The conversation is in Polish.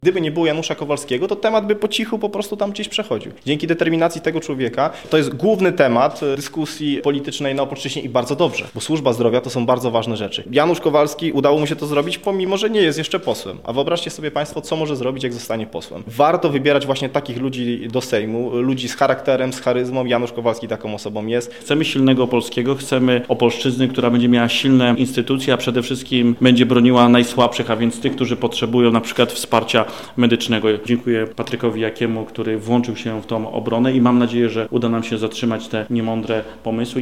Gdyby nie było Janusza Kowalskiego, to temat by po cichu po prostu tam gdzieś przechodził. Dzięki determinacji tego człowieka to jest główny temat dyskusji politycznej na Opolszczyźnie i bardzo dobrze, bo służba zdrowia to są bardzo ważne rzeczy. Janusz Kowalski udało mu się to zrobić, pomimo że nie jest jeszcze posłem. A wyobraźcie sobie Państwo, co może zrobić, jak zostanie posłem. Warto wybierać właśnie takich ludzi do Sejmu, ludzi z charakterem, z charyzmą. Janusz Kowalski taką osobą jest. Chcemy silnego Opolskiego, chcemy Opolszczyzny, która będzie miała silne instytucje, a przede wszystkim będzie broniła najsłabszych, a więc tych, którzy potrzebują na przykład wsparcia medycznego. Dziękuję Patrykowi Jakiemu, który włączył się w tą obronę i mam nadzieję, że uda nam się zatrzymać te niemądre pomysły.